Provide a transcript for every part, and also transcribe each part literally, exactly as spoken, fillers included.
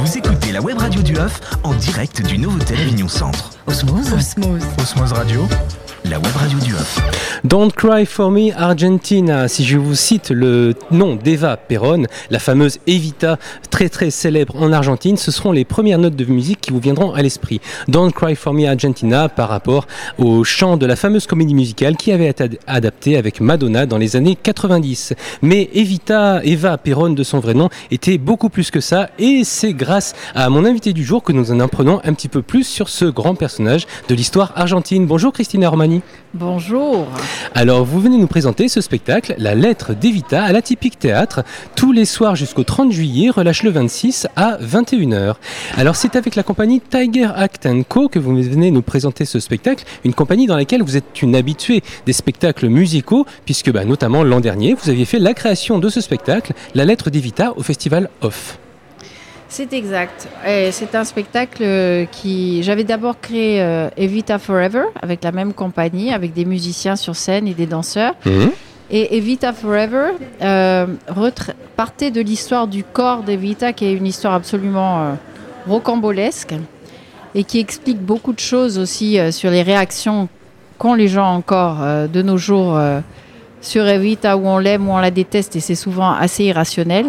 Vous écoutez la web radio du Off en direct du Novotel Avignon Centre. Osmose. Osmose. Osmose Radio, la web radio du Off. Don't Cry For Me Argentina, si je vous cite le nom d'Eva Perón, la fameuse Evita, très très célèbre en Argentine, ce seront les premières notes de musique qui vous viendront à l'esprit. Don't Cry For Me Argentina par rapport au chant de la fameuse comédie musicale qui avait été ad- adaptée avec Madonna dans les années quatre-vingt-dix. Mais Evita, Eva Perón de son vrai nom, était beaucoup plus que ça, et c'est grâce à mon invité du jour que nous en apprenons un petit peu plus sur ce grand personnage de l'histoire argentine. Bonjour Christina Ormani. Bonjour. Alors, vous venez nous présenter ce spectacle, La Lettre d'Evita, à l'Atypique Théâtre, tous les soirs jusqu'au trente juillet, relâche le vingt-six à vingt et une heures. Alors, c'est avec la compagnie Tiger Act and Co que vous venez nous présenter ce spectacle, une compagnie dans laquelle vous êtes une habituée des spectacles musicaux, puisque bah, notamment l'an dernier, vous aviez fait la création de ce spectacle, La Lettre d'Evita, au Festival Off. C'est exact. Et c'est un spectacle qui... J'avais d'abord créé euh, Evita Forever avec la même compagnie, avec des musiciens sur scène et des danseurs. Mmh. Et Evita Forever euh, retra- partait de l'histoire du corps d'Evita, qui est une histoire absolument euh, rocambolesque et qui explique beaucoup de choses aussi euh, sur les réactions qu'ont les gens encore euh, de nos jours euh, sur Evita, où on l'aime, où on la déteste, et c'est souvent assez irrationnel.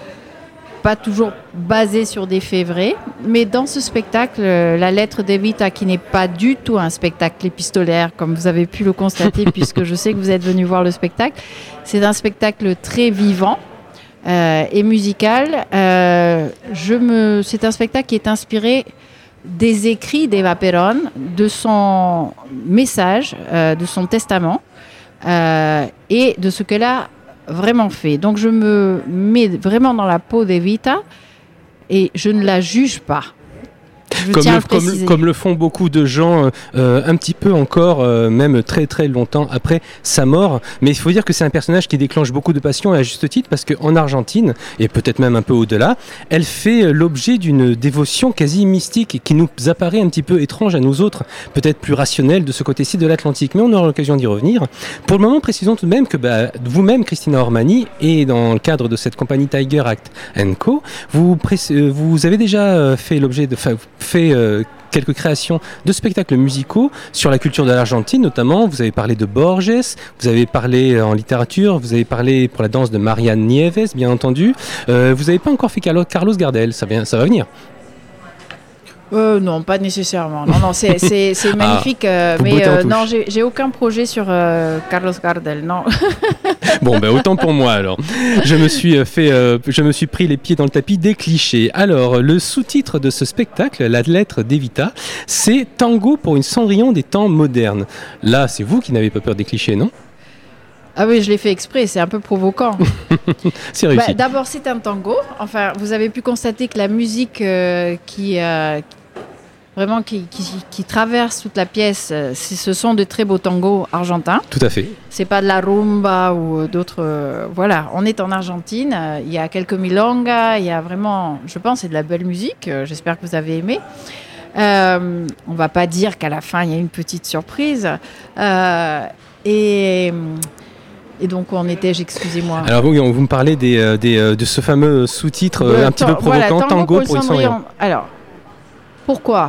Pas toujours basé sur des faits vrais, mais dans ce spectacle, euh, La Lettre d'Evita, qui n'est pas du tout un spectacle épistolaire, comme vous avez pu le constater, puisque je sais que vous êtes venu voir le spectacle, c'est un spectacle très vivant euh, et musical. Euh, je me... C'est un spectacle qui est inspiré des écrits d'Eva Perón, de son message, euh, de son testament, euh, et de ce qu'elle a vraiment fait. Donc je me mets vraiment dans la peau d'Evita et je ne la juge pas. Je Comme tiens le, à le comme, préciser. comme le font beaucoup de gens, euh, un petit peu encore, euh, même très très longtemps après sa mort. Mais il faut dire que c'est un personnage qui déclenche beaucoup de passion, et à juste titre, parce qu'en Argentine, et peut-être même un peu au-delà, elle fait l'objet d'une dévotion quasi mystique qui nous apparaît un petit peu étrange à nous autres, peut-être plus rationnelle de ce côté-ci de l'Atlantique. Mais on aura l'occasion d'y revenir. Pour le moment, précisons tout de même que bah, vous-même, Christina Ormani, et dans le cadre de cette compagnie Tiger Act and Co, vous, pré- vous avez déjà fait l'objet de... fait euh, quelques créations de spectacles musicaux sur la culture de l'Argentine notamment. Vous avez parlé de Borges, vous avez parlé en littérature, vous avez parlé pour la danse de Marianne Nieves, bien entendu. Euh, vous n'avez pas encore fait Carlos, Carlos Gardel, ça, vient, ça va venir. Euh, non, pas nécessairement. Non, non, c'est, c'est, c'est magnifique. Ah, euh, mais euh, non, j'ai, j'ai aucun projet sur euh, Carlos Gardel. Non. Bon, ben autant pour moi alors. Je me suis fait, euh, je me suis pris les pieds dans le tapis des clichés. Alors, le sous-titre de ce spectacle, La Lettre d'Evita, c'est Tango pour une Cendrillon des temps modernes. Là, c'est vous qui n'avez pas peur des clichés, non ? Ah oui, je l'ai fait exprès, c'est un peu provoquant. C'est réussi. Bah, d'abord, c'est un tango. Enfin, vous avez pu constater que la musique euh, qui, euh, vraiment qui, qui, qui traverse toute la pièce, euh, ce sont de très beaux tangos argentins. Tout à fait. C'est pas de la rumba ou d'autres. Euh, voilà, on est en Argentine. Euh, il y a quelques milongas. Il y a vraiment, je pense, c'est de la belle musique. Euh, j'espère que vous avez aimé. Euh, on va pas dire qu'à la fin il y a une petite surprise. Euh, et Et donc, où en étais-je, excusez-moi. Alors, oui, vous me parlez des, des, de ce fameux sous-titre euh, un petit ta- peu provocant, voilà, Tango pour une Cendrillon. Cendrillon. Alors, pourquoi ?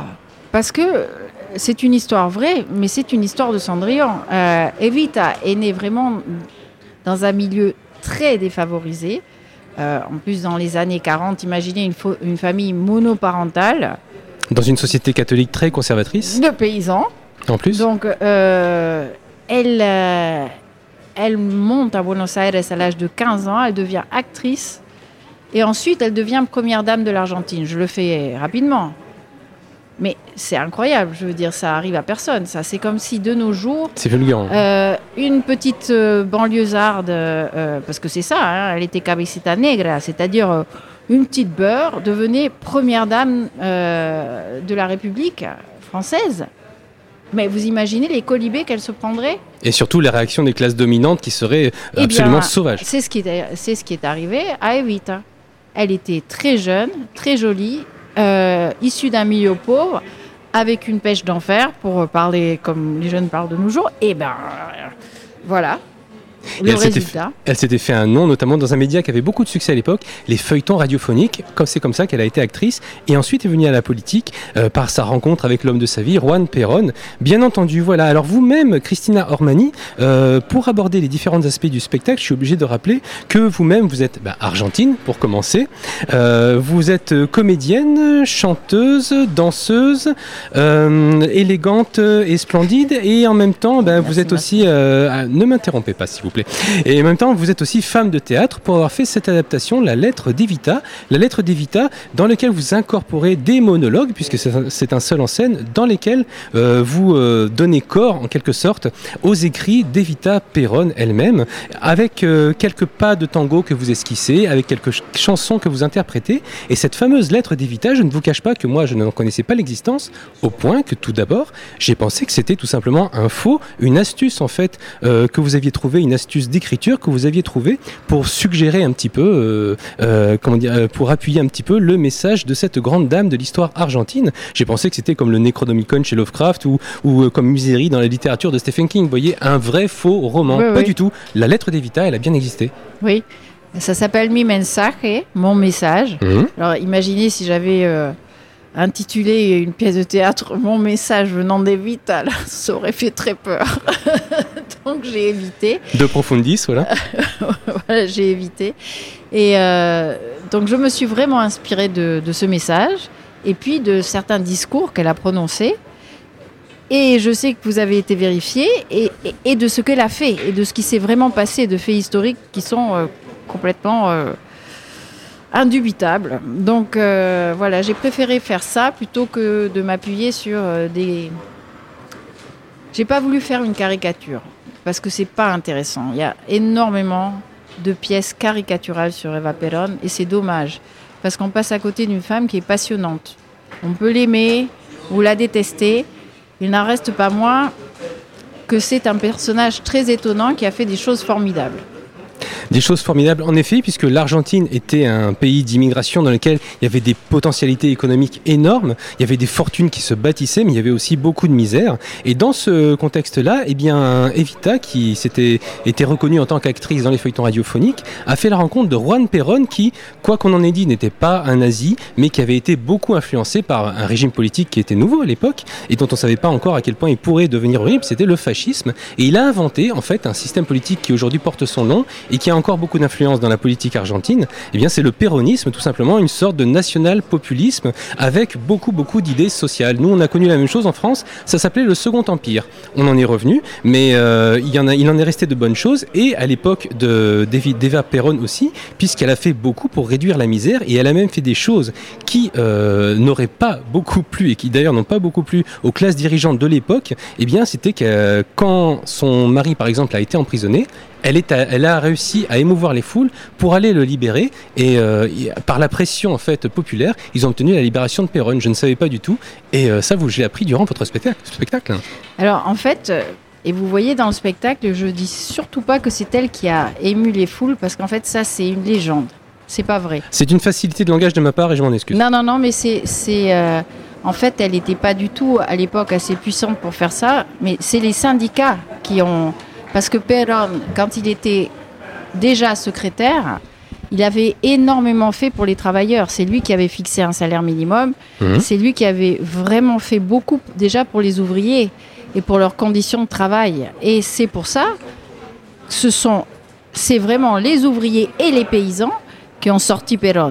Parce que c'est une histoire vraie, mais c'est une histoire de Cendrillon. Euh, Evita est née vraiment dans un milieu très défavorisé. Euh, en plus, dans les années quarante, imaginez une, fo- une famille monoparentale. Dans une société catholique très conservatrice. De paysans. En plus. Donc, euh, elle... Euh, Elle monte à Buenos Aires à l'âge de quinze ans, elle devient actrice et ensuite elle devient première dame de l'Argentine. Je le fais rapidement. Mais c'est incroyable, je veux dire, ça arrive à personne. Ça, c'est comme si de nos jours, c'est vulgaire. euh, une petite euh, banlieusarde, euh, parce que c'est ça, hein, elle était cabecita negra, c'est-à-dire euh, une petite beurre, devenait première dame euh, de la République française. Mais vous imaginez les colibés qu'elle se prendrait ? Et surtout les réactions des classes dominantes qui seraient Eh absolument bien, sauvages. C'est ce qui est, c'est ce qui est arrivé à Evita. Elle était très jeune, très jolie, euh, issue d'un milieu pauvre, avec une pêche d'enfer, pour parler comme les jeunes parlent de nos jours. Et ben, euh, voilà. Le elle résultat. S'était, elle s'était fait un nom, notamment dans un média qui avait beaucoup de succès à l'époque, les feuilletons radiophoniques. Comme c'est comme ça qu'elle a été actrice. Et ensuite est venue à la politique euh, par sa rencontre avec l'homme de sa vie, Juan Perón. Bien entendu, voilà. Alors vous-même, Christina Ormani, euh, pour aborder les différents aspects du spectacle, je suis obligé de rappeler que vous-même, vous êtes bah, argentine, pour commencer. Euh, vous êtes comédienne, chanteuse, danseuse, euh, élégante et splendide. Et en même temps, bah, vous êtes aussi... Euh, ne m'interrompez pas, s'il vous plaît. Et en même temps, vous êtes aussi femme de théâtre pour avoir fait cette adaptation, La Lettre d'Evita. La Lettre d'Evita, dans laquelle vous incorporez des monologues, puisque c'est un, c'est un seul en scène, dans lesquels euh, vous euh, donnez corps, en quelque sorte, aux écrits d'Evita Perón elle-même, avec euh, quelques pas de tango que vous esquissez, avec quelques ch- chansons que vous interprétez. Et cette fameuse Lettre d'Evita, je ne vous cache pas que moi, je n'en connaissais pas l'existence, au point que tout d'abord, j'ai pensé que c'était tout simplement un faux, une astuce en fait, euh, que vous aviez trouvé, une astuce d'écriture que vous aviez trouvée pour suggérer un petit peu, euh, euh, comment dire, euh, pour appuyer un petit peu le message de cette grande dame de l'histoire argentine. J'ai pensé que c'était comme le Necronomicon chez Lovecraft ou, ou euh, comme Misery dans la littérature de Stephen King. Vous voyez, un vrai faux roman. Oui, pas oui. du tout. La Lettre d'Evita, elle a bien existé. Oui, ça s'appelle Mi Mensaje, mon message. Mmh. Alors imaginez si j'avais euh, intitulé une pièce de théâtre Mon message venant d'Evita, là, ça aurait fait très peur. Donc j'ai évité. De Profundis, voilà. Voilà, j'ai évité. Et euh, donc je me suis vraiment inspirée de, de ce message et puis de certains discours qu'elle a prononcés. Et je sais que vous avez été vérifié et, et, et de ce qu'elle a fait et de ce qui s'est vraiment passé, de faits historiques qui sont euh, complètement euh, indubitables. Donc euh, voilà, j'ai préféré faire ça plutôt que de m'appuyer sur euh, des... J'ai pas voulu faire une caricature parce que c'est pas intéressant. Il y a énormément de pièces caricaturales sur Eva Perón et c'est dommage parce qu'on passe à côté d'une femme qui est passionnante. On peut l'aimer ou la détester. Il n'en reste pas moins que c'est un personnage très étonnant qui a fait des choses formidables. Des choses formidables, en effet, puisque l'Argentine était un pays d'immigration dans lequel il y avait des potentialités économiques énormes, il y avait des fortunes qui se bâtissaient, mais il y avait aussi beaucoup de misère. Et dans ce contexte-là, eh bien, Evita, qui s'était été reconnue en tant qu'actrice dans les feuilletons radiophoniques, a fait la rencontre de Juan Perón, qui, quoi qu'on en ait dit, n'était pas un nazi, mais qui avait été beaucoup influencé par un régime politique qui était nouveau à l'époque, et dont on ne savait pas encore à quel point il pourrait devenir horrible, c'était le fascisme. Et il a inventé, en fait, un système politique qui aujourd'hui porte son nom, et qui a encore beaucoup d'influence dans la politique argentine, eh bien c'est le péronisme, tout simplement, une sorte de national-populisme avec beaucoup, beaucoup d'idées sociales. Nous, on a connu la même chose en France, ça s'appelait le Second Empire. On en est revenu, mais euh, il, y en a, il en est resté de bonnes choses, et à l'époque de, d'Eva Perón aussi, puisqu'elle a fait beaucoup pour réduire la misère, et elle a même fait des choses qui euh, n'auraient pas beaucoup plu, et qui d'ailleurs n'ont pas beaucoup plu aux classes dirigeantes de l'époque, eh bien c'était que quand son mari, par exemple, a été emprisonné, Elle, est à, elle a réussi à émouvoir les foules pour aller le libérer et, euh, et par la pression en fait populaire, ils ont obtenu la libération de Perón. Je ne savais pas du tout et euh, ça vous je l'ai appris durant votre spectacle. spectacle. Alors en fait, et vous voyez dans le spectacle, je dis surtout pas que c'est elle qui a ému les foules parce qu'en fait ça c'est une légende, c'est pas vrai. C'est une facilité de langage de ma part et je m'en excuse. Non non non mais c'est c'est euh, en fait elle n'était pas du tout à l'époque assez puissante pour faire ça, mais c'est les syndicats qui ont. Parce que Perón, quand il était déjà secrétaire, il avait énormément fait pour les travailleurs. C'est lui qui avait fixé un salaire minimum. Mmh. C'est lui qui avait vraiment fait beaucoup déjà pour les ouvriers et pour leurs conditions de travail. Et c'est pour ça que ce sont, c'est vraiment les ouvriers et les paysans qui ont sorti Perón.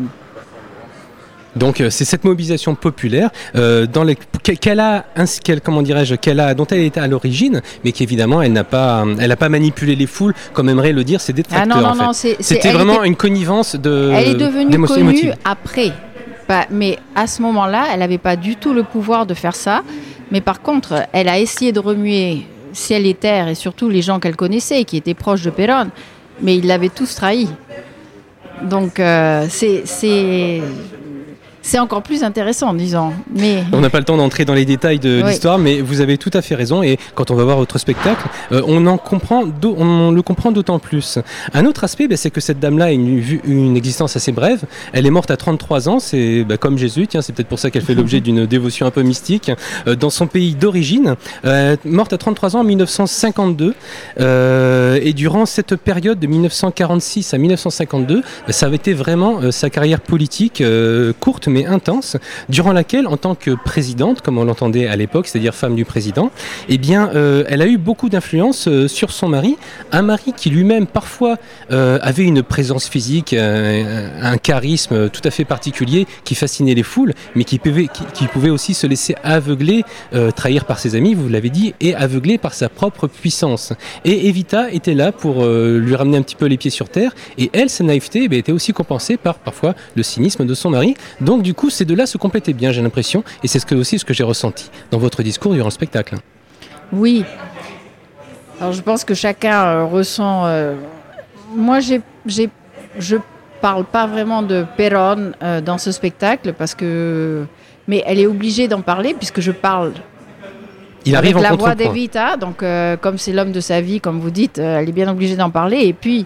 Donc euh, c'est cette mobilisation populaire euh, dans les, qu'elle a, qu'elle, comment dirais-je, qu'elle a, dont elle était à l'origine, mais qu'évidemment elle n'a pas, elle n'a pas manipulé les foules comme aimeraient le dire ses détracteurs. Ah non non en fait. non, c'est, c'était c'est, vraiment était, une connivence de. Elle est devenue connue émotive. après, bah, mais à ce moment-là, elle n'avait pas du tout le pouvoir de faire ça. Mais par contre, elle a essayé de remuer ciel et terre et surtout les gens qu'elle connaissait, qui étaient proches de Perón, mais ils l'avaient tous trahi. Donc euh, c'est, c'est c'est encore plus intéressant, disons. Mais... On n'a pas le temps d'entrer dans les détails de oui. l'histoire, mais vous avez tout à fait raison. Et quand on va voir votre spectacle, euh, on, en comprend on le comprend d'autant plus. Un autre aspect, bah, c'est que cette dame-là a une, une existence assez brève. Elle est morte à trente-trois ans, c'est bah, comme Jésus, tiens, c'est peut-être pour ça qu'elle fait l'objet d'une dévotion un peu mystique. Euh, dans son pays d'origine, euh, morte à trente-trois ans en mille neuf cent cinquante-deux. Euh, et durant cette période de mille neuf cent quarante-six à mille neuf cent cinquante-deux, bah, ça avait été vraiment euh, sa carrière politique euh, courte mais intense, durant laquelle, en tant que présidente, comme on l'entendait à l'époque, c'est-à-dire femme du président, eh bien, euh, elle a eu beaucoup d'influence euh, sur son mari, un mari qui lui-même parfois euh, avait une présence physique, euh, un charisme tout à fait particulier qui fascinait les foules, mais qui pouvait, qui, qui pouvait aussi se laisser aveugler, euh, trahir par ses amis, vous l'avez dit, et aveugler par sa propre puissance. Et Evita était là pour euh, lui ramener un petit peu les pieds sur terre, et elle, sa naïveté, eh bien, était aussi compensée par parfois le cynisme de son mari. Donc du coup, ces deux-là se complétaient bien, j'ai l'impression, et c'est ce que, aussi ce que j'ai ressenti dans votre discours durant le spectacle. Oui. Alors je pense que chacun euh, ressent... Euh... Moi, j'ai, j'ai, je parle pas vraiment de Perón euh, dans ce spectacle, parce que... Mais elle est obligée d'en parler, puisque je parle... Il arrive avec en la voix contrepoint. d'Evita, donc euh, comme c'est l'homme de sa vie, comme vous dites, euh, elle est bien obligée d'en parler, et puis...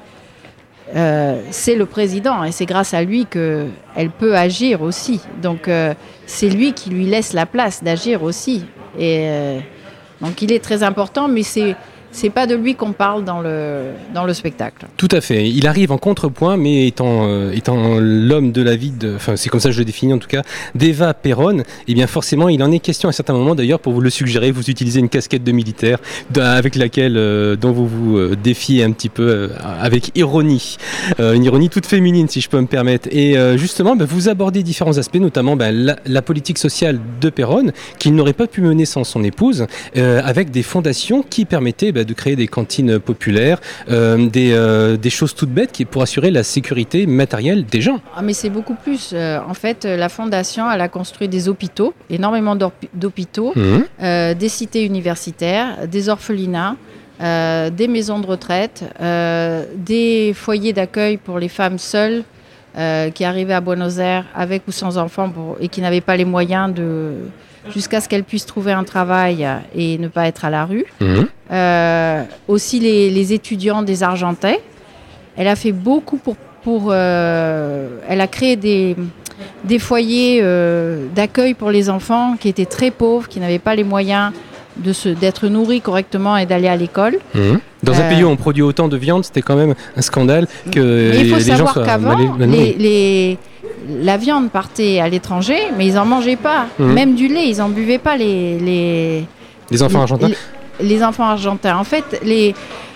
Euh, c'est le président et c'est grâce à lui qu'elle peut agir aussi. Donc euh, c'est lui qui lui laisse la place d'agir aussi. Et euh, donc il est très important, mais c'est c'est pas de lui qu'on parle dans le dans le spectacle. Tout à fait. Il arrive en contrepoint, mais étant euh, étant l'homme de la vie de, enfin c'est comme ça que je le définis en tout cas, d'Eva Perón, eh bien forcément il en est question à certains moments. D'ailleurs, pour vous le suggérer, vous utilisez une casquette de militaire avec laquelle euh, dont vous vous euh, défiez un petit peu euh, avec ironie, euh, une ironie toute féminine si je peux me permettre. Et euh, justement, bah, vous abordez différents aspects, notamment bah, la, la politique sociale de Perón qu'il n'aurait pas pu mener sans son épouse, euh, avec des fondations qui permettaient bah, de créer des cantines populaires, euh, des, euh, des choses toutes bêtes qui, pour assurer la sécurité matérielle des gens. Ah, mais c'est beaucoup plus. Euh, en fait, la Fondation, elle a construit des hôpitaux, énormément d'hôpitaux, mmh. euh, des cités universitaires, des orphelinats, euh, des maisons de retraite, euh, des foyers d'accueil pour les femmes seules euh, qui arrivaient à Buenos Aires avec ou sans enfants pour, et qui n'avaient pas les moyens de... jusqu'à ce qu'elle puisse trouver un travail et ne pas être à la rue. Mmh. Euh, aussi les, les étudiants des Argentais. Elle a fait beaucoup pour... pour euh, elle a créé des, des foyers euh, d'accueil pour les enfants qui étaient très pauvres, qui n'avaient pas les moyens de se, d'être nourris correctement et d'aller à l'école. Mmh. Dans un euh, pays où on produit autant de viande, c'était quand même un scandale que mais il faut les savoir gens soient qu'avant, mal, mal les, les, la viande partait à l'étranger, mais ils n'en mangeaient pas. Mmh. Même du lait, ils n'en buvaient pas, les... Les, les enfants argentins les, les enfants argentins. En fait, les,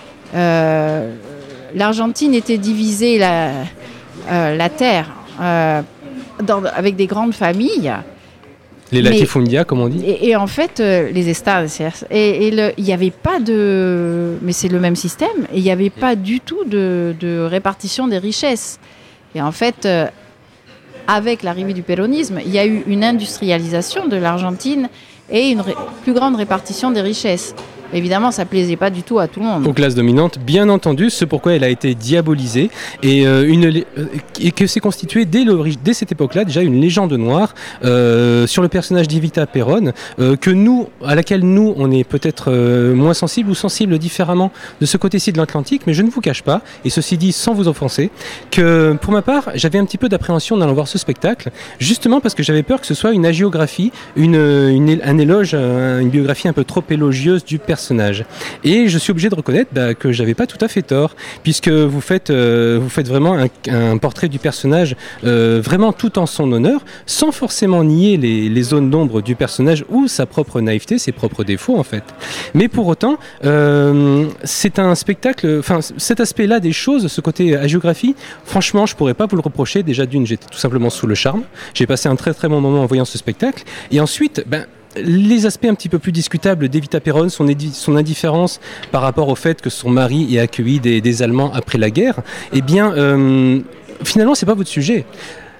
euh, l'Argentine était divisée, la, euh, la terre, euh, dans, avec des grandes familles. Les latifundia, comme on dit. Et, et en fait, euh, les estados, et il n'y avait pas de... Mais c'est le même système, et il n'y avait pas du tout de, de répartition des richesses. Et en fait, euh, avec l'arrivée du péronisme, il y a eu une industrialisation de l'Argentine et une ré- plus grande répartition des richesses. Évidemment, ça ne plaisait pas du tout à tout le monde. Aux classes dominantes, bien entendu, ce pourquoi elle a été diabolisée et, euh, une, euh, et que s'est constituée dès, dès cette époque-là déjà une légende noire euh, sur le personnage d'Evita Perón, euh, que nous, à laquelle nous, on est peut-être euh, moins sensibles ou sensibles différemment de ce côté-ci de l'Atlantique, mais je ne vous cache pas, et ceci dit sans vous offenser, que pour ma part, j'avais un petit peu d'appréhension en allant voir ce spectacle, justement parce que j'avais peur que ce soit une hagiographie, une, une, un éloge, une biographie un peu trop élogieuse du personnage. Personnage. Et je suis obligé de reconnaître bah, que j'avais pas tout à fait tort, puisque vous faites, euh, vous faites vraiment un, un portrait du personnage euh, vraiment tout en son honneur, sans forcément nier les, les zones d'ombre du personnage ou sa propre naïveté, ses propres défauts en fait. Mais pour autant, euh, c'est un spectacle, enfin cet aspect-là des choses, ce côté hagiographie, franchement, je pourrais pas vous le reprocher. Déjà d'une, j'étais tout simplement sous le charme. J'ai passé un très très bon moment en voyant ce spectacle. Et ensuite, ben les aspects un petit peu plus discutables d'Evita Perón, son, édi- son indifférence par rapport au fait que son mari ait accueilli des, des Allemands après la guerre, eh bien, euh, finalement, c'est pas votre sujet.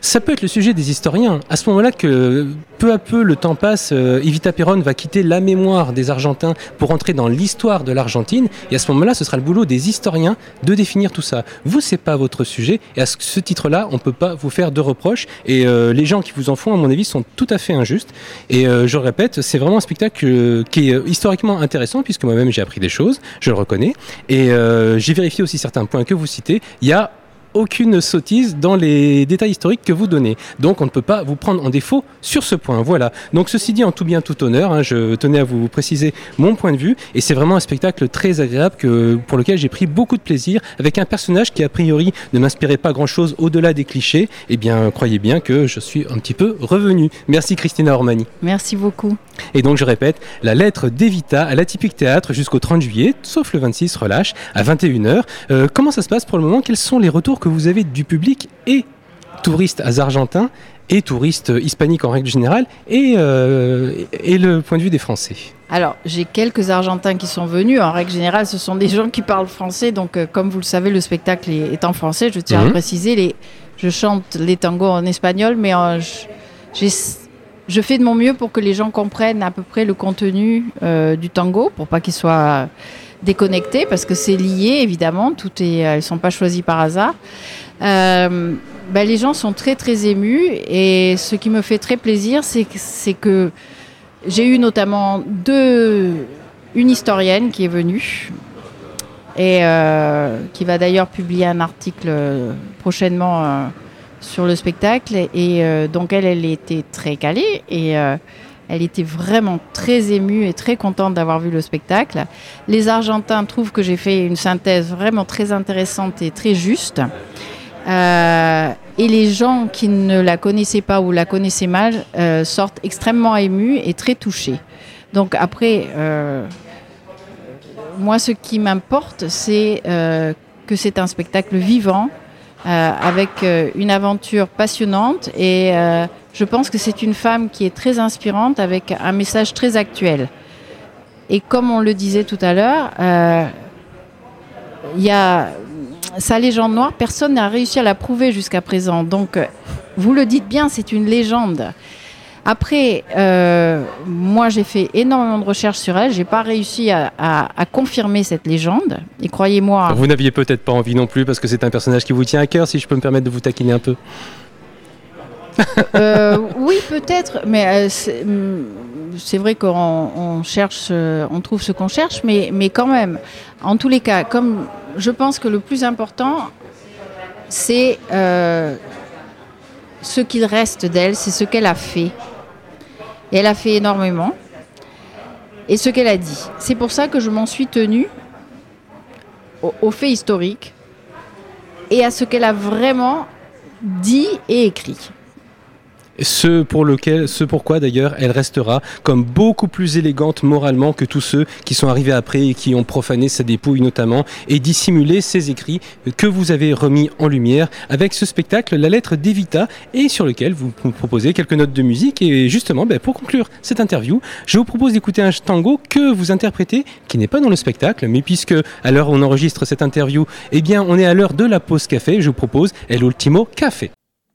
ça peut être le sujet des historiens. À ce moment-là que peu à peu le temps passe, euh, Evita Peron va quitter la mémoire des Argentins pour entrer dans l'histoire de l'Argentine. Et à ce moment-là, ce sera le boulot des historiens de définir tout ça. Vous, c'est pas votre sujet. Et à ce titre-là, on peut pas vous faire de reproches. Et euh, les gens qui vous en font, à mon avis, sont tout à fait injustes. Et euh, je le répète, c'est vraiment un spectacle euh, qui est historiquement intéressant, puisque moi-même j'ai appris des choses, je le reconnais. Et euh, j'ai vérifié aussi certains points que vous citez. Il y a aucune sottise dans les détails historiques que vous donnez. Donc on ne peut pas vous prendre en défaut sur ce point. Voilà. Donc ceci dit, en tout bien tout honneur, hein, je tenais à vous préciser mon point de vue, et c'est vraiment un spectacle très agréable que, pour lequel j'ai pris beaucoup de plaisir, avec un personnage qui a priori ne m'inspirait pas grand-chose au-delà des clichés. Eh bien, croyez bien que je suis un petit peu revenu. Merci Christina Ormani. Merci beaucoup. Et donc je répète, la lettre d'Evita à l'Atypique Théâtre jusqu'au trente juillet, sauf le vingt-six, relâche, à vingt et une heures. Euh, comment ça se passe pour le moment? Quels sont les retours que vous avez du public et touristes argentins et touristes hispaniques en règle générale et, euh, et le point de vue des Français? Alors, j'ai quelques Argentins qui sont venus. En règle générale, ce sont des gens qui parlent français. Donc, euh, comme vous le savez, le spectacle est, est en français. Je tiens mmh. à préciser, les, je chante les tangos en espagnol, mais euh, j'ai... Je fais de mon mieux pour que les gens comprennent à peu près le contenu euh, du tango, pour pas qu'ils soient déconnectés, parce que c'est lié, évidemment. Tout est, elles ne sont pas choisies par hasard. Euh, ben, les gens sont très, très émus. Et ce qui me fait très plaisir, c'est que, c'est que j'ai eu notamment deux, une historienne qui est venue et euh, qui va d'ailleurs publier un article prochainement euh, sur le spectacle, et euh, donc elle, elle était très calée et euh, elle était vraiment très émue et très contente d'avoir vu le spectacle. Les Argentins trouvent que j'ai fait une synthèse vraiment très intéressante et très juste. Euh, et les gens qui ne la connaissaient pas ou la connaissaient mal euh, sortent extrêmement émus et très touchés. Donc après, euh, moi ce qui m'importe, c'est euh, que c'est un spectacle vivant, Euh, avec euh, une aventure passionnante, et euh, je pense que c'est une femme qui est très inspirante, avec un message très actuel. Et comme on le disait tout à l'heure, euh, y a sa légende noire, personne n'a réussi à la prouver jusqu'à présent. Donc, vous le dites bien, c'est une légende. Après, euh, moi, j'ai fait énormément de recherches sur elle. Je n'ai pas réussi à, à, à confirmer cette légende. Et croyez-moi... Vous n'aviez peut-être pas envie non plus, parce que c'est un personnage qui vous tient à cœur, si je peux me permettre de vous taquiner un peu. euh, oui, peut-être, mais euh, c'est, c'est vrai qu'on on cherche, on trouve ce qu'on cherche, mais, mais quand même, en tous les cas, comme je pense que le plus important, c'est euh, ce qu'il reste d'elle, c'est ce qu'elle a fait. Et elle a fait énormément. Et ce qu'elle a dit. C'est pour ça que je m'en suis tenue aux, aux faits historiques et à ce qu'elle a vraiment dit et écrit. Ce pour lequel, ce pourquoi d'ailleurs elle restera comme beaucoup plus élégante moralement que tous ceux qui sont arrivés après et qui ont profané sa dépouille notamment, et dissimulé ses écrits que vous avez remis en lumière avec ce spectacle La lettre d'Evita, et sur lequel vous nous proposez quelques notes de musique. Et justement, ben, pour conclure cette interview, je vous propose d'écouter un tango que vous interprétez, qui n'est pas dans le spectacle, mais puisque à l'heure où on enregistre cette interview, eh bien on est à l'heure de la pause café, je vous propose El Último Café.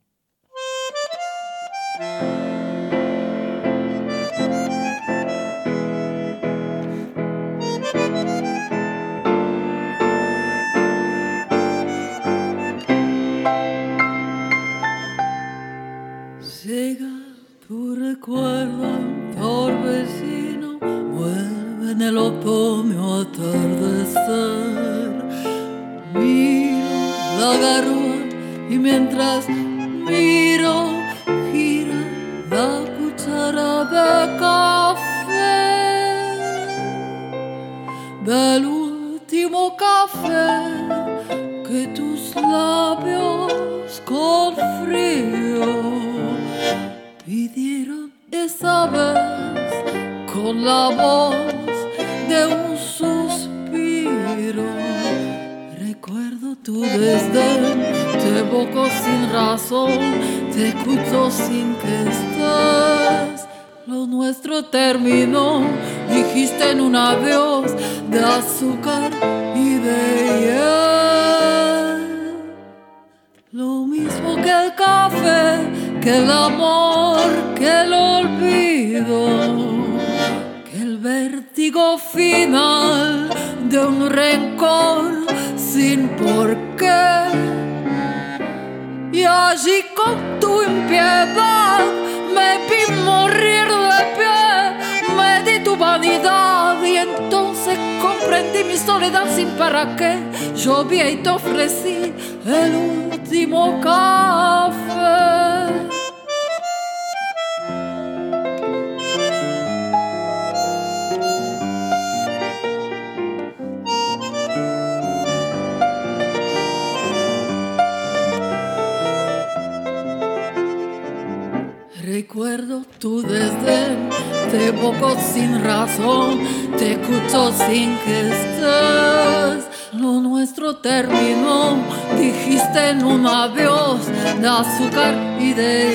Recuerdo torbellino, vuelve en el otoño atardecer. Miro la garúa y mientras miro gira la cuchara de café, del último café que tus labios con frío pidieron esa vez con la voz de un suspiro. Recuerdo tu desdén, te evoco sin razón, te escucho sin que estés. Lo nuestro terminó, dijiste en un adiós de azúcar y de hiel. Lo mismo que el café, que el amor, que el olvido, que el vértigo final de un rencor sin por qué. Y allí con tu impiedad me vi morir de pie, me di tu vanidad y entonces comprendí mi soledad sin para qué. Yo vi y te ofrecí el último café. Recuerdo tu desdén, te evoco sin razón, te escucho sin que estés. Lo nuestro terminó, dijiste en un adiós de azúcar y de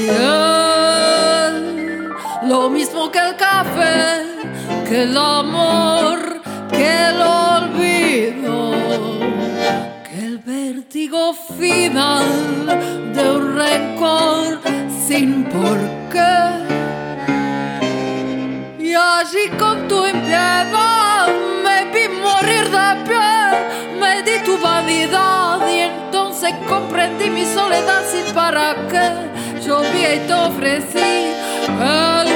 hiel. Lo mismo que el café, que el amor, que el olvido, que el vértigo final de un rencor sin por qué. Y allí con tu impiedad me vi morir de pie, me di tu vanidad y entonces comprendí mi soledad sin para qué. Yo vi y te ofrecí el